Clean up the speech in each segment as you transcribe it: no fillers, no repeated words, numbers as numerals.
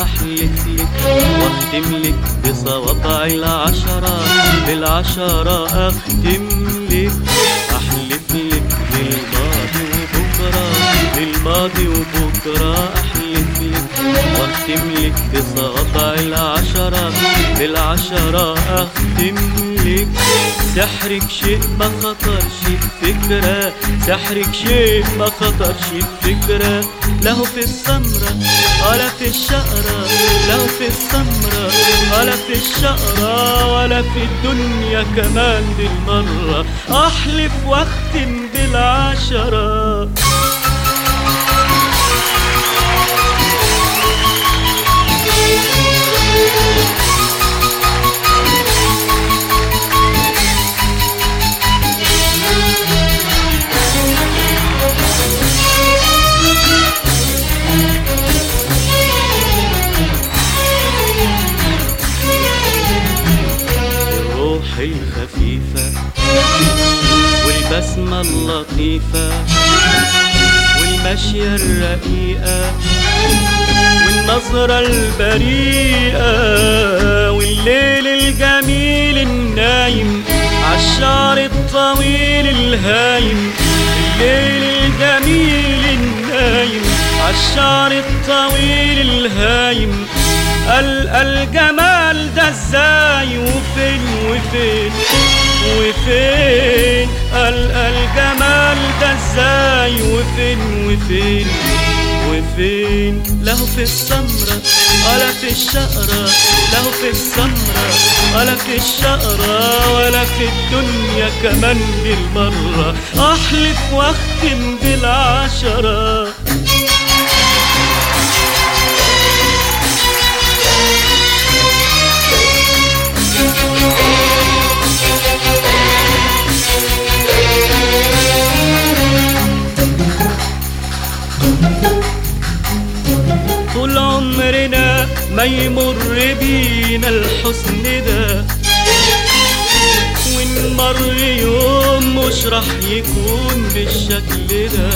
أحلف لك واختم لك بصوابع العشرة، بالعشرة أختم لك. أحلف لك بالماضي وبكرة، بالماضي وبكرة أحلف لك واختم لك بصوابع العشرة، بالعشرة أختم لك. سحرك شيء ما خطرش بفكرة، سحرك شيء ما خطرش بفكرة. له في السمرة ولا في الشقرة، له في السمرة ولا في الشقرة، ولا في الدنيا كمان بالمرة. أحلف واختم بالعشرة. الخفيفة والبسمة اللطيفة والمشية الرقيقة والنظرة البريئة والليل الجميل النايم عالشعر الطويل الهايم، الليل الجميل النايم عالشعر الطويل الهايم. الجمال ده ازاي وفين وفين وفين؟ الجمال ده ازاي وفين وفين وفين؟ له في السمرة ولا في الشقرة، له في السمرة ولا في الشقرة، ولا في الدنيا كمان بالمرة. أحلف واختم بالعشرة. طول عمرنا ما يمر بينا الحسن ده، وإن مر يوم مش رح يكون بالشكل ده.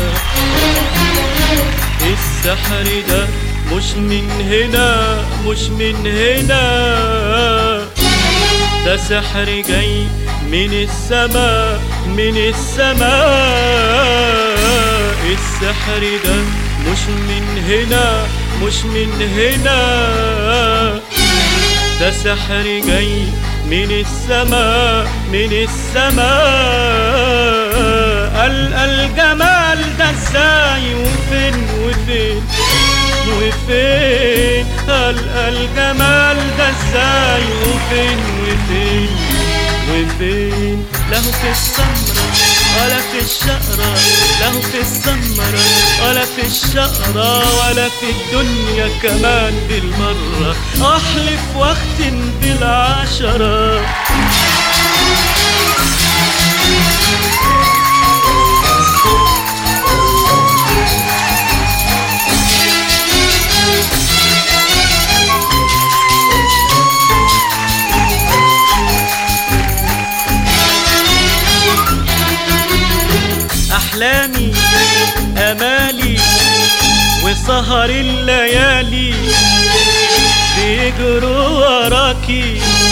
السحر ده مش من هنا، مش من هنا، ده سحر جاي من السماء، من السماء. السحر ده مش من هنا، مش من هنا، ده سحر جاي من السماء، من السماء. الجمال ده ازاي وفين وفين وفين؟ الجمال ده ازاي وفين وفين وفين؟ له في السمرة ولا في الشقرة، له في السمرة ولا في الشقرة، ولا في الدنيا كمان بالمرة. أحلف واختم بالعشرة. أحلامي أمالي وسهر الليالي بيجروا وراكي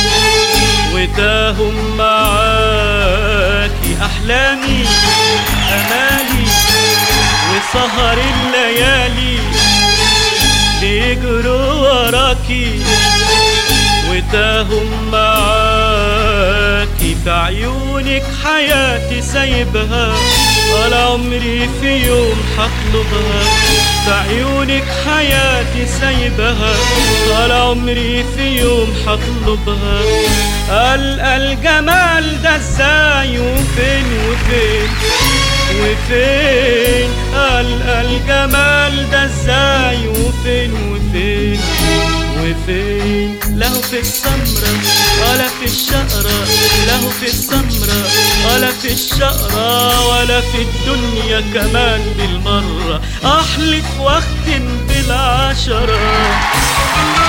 وتاهم معاكي. أحلامي أمالي وسهر الليالي بيجروا وراكي وتاهم معاكي. في عيونك حياتي سايبها ولا عمري في يوم حطلبها، في عيونك حياتي سايبها ولا عمري في يوم حطلبها. الجمال ده ازاي وفين وفين وفين؟ الجمال ده ازاي وفين وفين وفين؟ له في السمرة ولا في الشقرة، له في السمرة ولا في الشقرة، ولا في الدنيا كمان بالمرة. أحلف واختم بالعشرة.